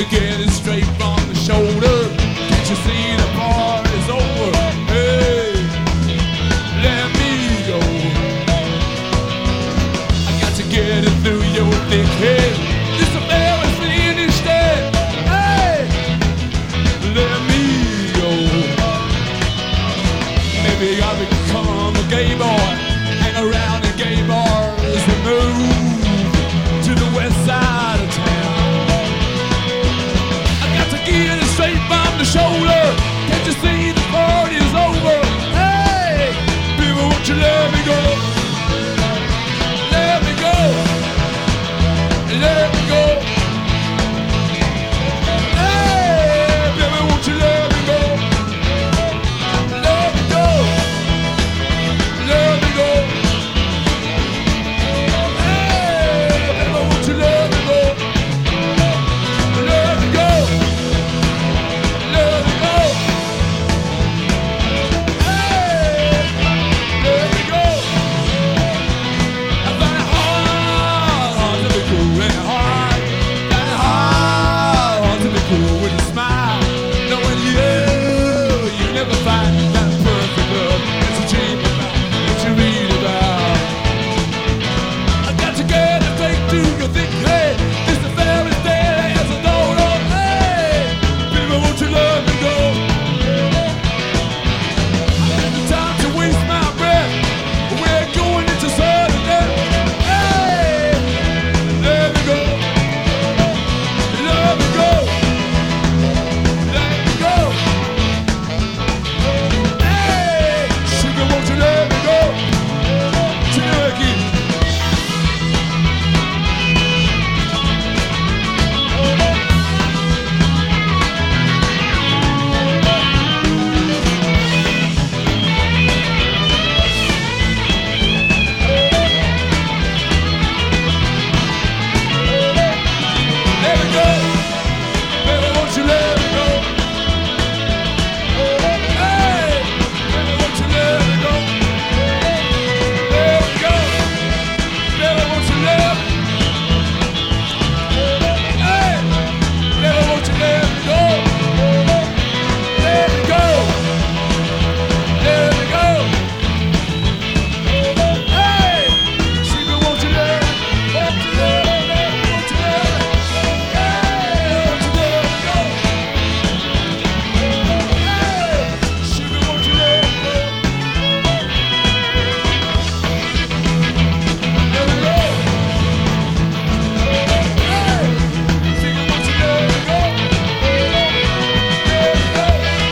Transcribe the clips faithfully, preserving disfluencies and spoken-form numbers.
to get it straight from the shoulder. Can't you see the party's over? Hey, let me go. I got to get it through your thick head. This affair is finished. Hey, let me go. Maybe I'll become a gay boy, hang around in gay bars and move to the west side of town. I got to get it straight from the shoulder. Can't you see the party's over? Hey, people, won't you let me go? Let me go. Let me go. Hey, baby, won't you let me go? Let me go. Let me go. Hey, baby, won't you let me go? Let me go. Let me go. Hey, let me go. I find it hard to be cool and hard. Find it hard to be cool with a smile. Knowing you, you never find that perfect love that you dream about, that you read about. I got to get it straight to your thick head. This affair is dead as a dodo. Hey, people, won't you let me go? I have the time to waste my breath. We're going into sudden death. Hey, let me go. Let me go. Let me go. Hey, sugar, won't you let me go? Cherokee. Let me go. Baby, won't you let me go? Hey, baby, won't you let me go? Let me go. Baby, won't you let me? Hey, baby, won't you let me go? Let me go. Let me go. Hey, sugar, won't you let me? Won't you let me? Won't you let me? Hey, won't you let me go? Hey, sugar, won't you let me go? Let me go. Hey, sugar, won't you let me go? Let me go.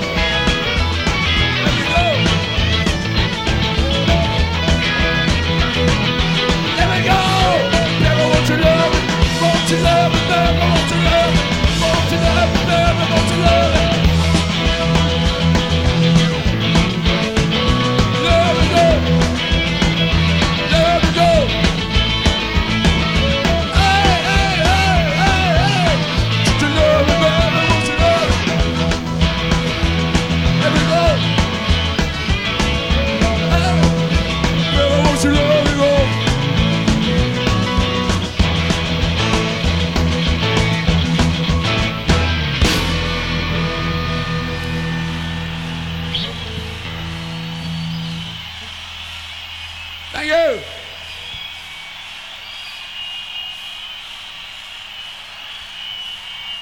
Let me go. Let me go. Baby, won't you love me? Won't you love me, baby? Won't you love me? Won't you love me, baby? Won't you love me? Let me go. Let me go. Hey, hey, hey, hey, hey. Won't you love me, baby? Won't you love me? Let me go. Hey, baby, won't you let me go? Thank you.